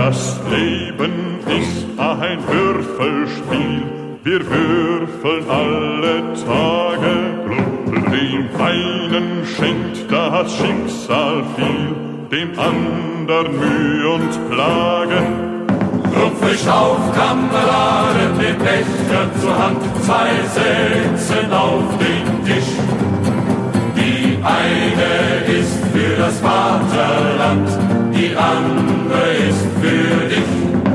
Das Leben ist ein Würfelspiel, wir würfeln alle Tage. Dem einen schenkt das Schicksal viel, dem andern Mühe und Plage. Rupfisch auf, Kameraden, den Becher zur Hand, 2 Sätzen auf den Tisch. Die eine ist für das Vaterland, die andere ist für dich.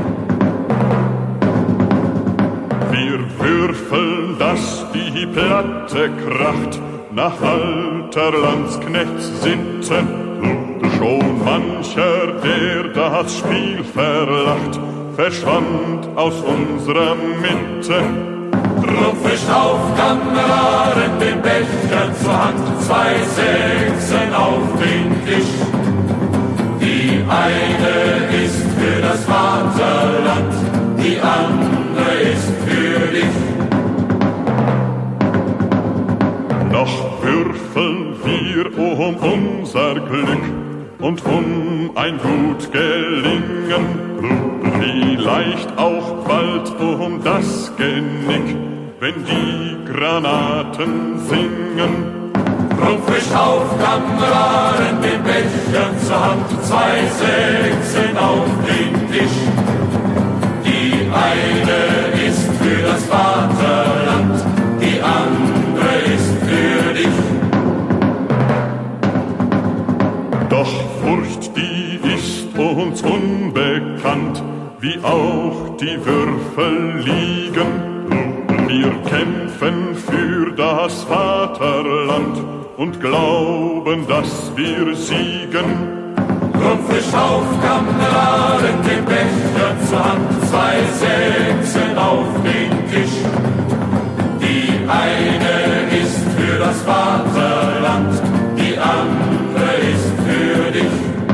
Wir würfeln, dass die Platte kracht, nach alter Landsknechtssitte. Schon mancher, der das Spiel verlacht, verschwand aus unserer Mitte. Rupfisch auf, Kameraden, den Becher zur Hand, 2 Sätzen auf den Tisch. Die eine ist für das Vaterland, die andere ist für dich. Noch würfeln wir um unser Glück und um ein gut Gelingen, vielleicht auch bald um das Genick, wenn die Granaten singen. Rupfisch auf, Kameraden, den Becher zur Hand, 2 Sätzen auf den Tisch. Die eine ist für das Vaterland, die andere ist für dich. Doch Furcht, die ist uns unbekannt, wie auch die Würfel liegen. Wir kämpfen für das Vaterland und glauben, dass wir siegen. Rupfisch auf, Kameraden, den Becher zur Hand, 2 Sätzen auf den Tisch. Die eine ist für das Vaterland, die andere ist für dich.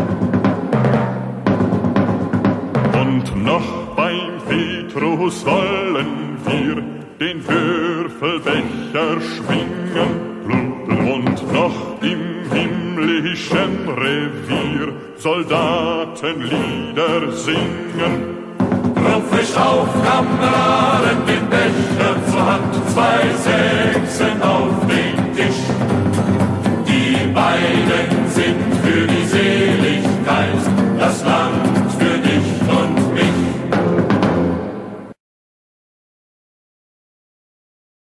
Und noch beim Petrus wollen wir den Würfelbecher schwingen. Und noch im himmlischen Revier Soldatenlieder singen. Rupfisch auf, Kameraden, den Becher zur Hand, 2 Sätzen